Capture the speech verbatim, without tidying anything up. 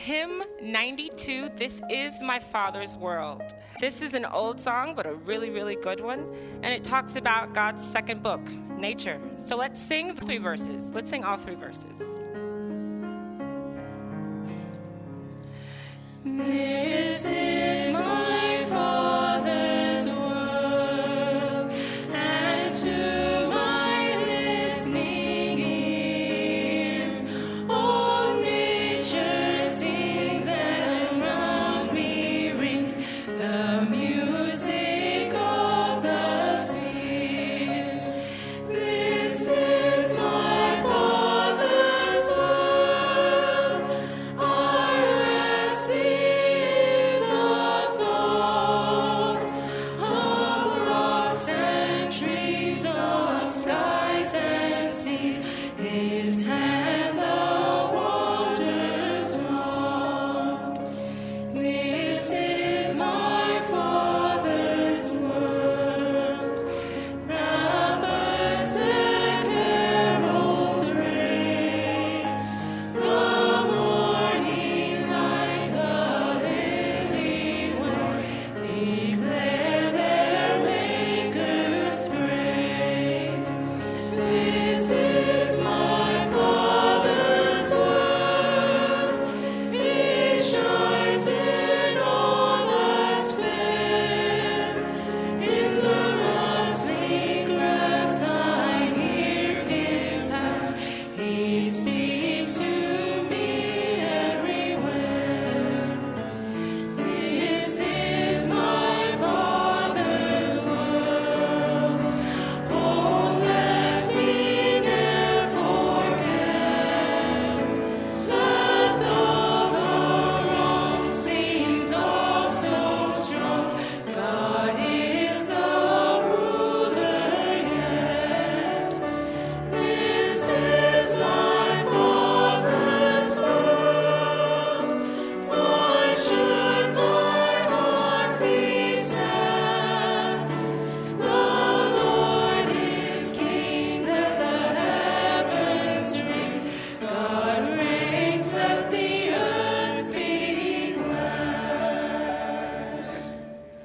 hymn ninety-two, This Is My Father's World. This is an old song, but a really, really good one. And it talks about God's second book, nature. So let's sing the three verses. Let's sing all three verses.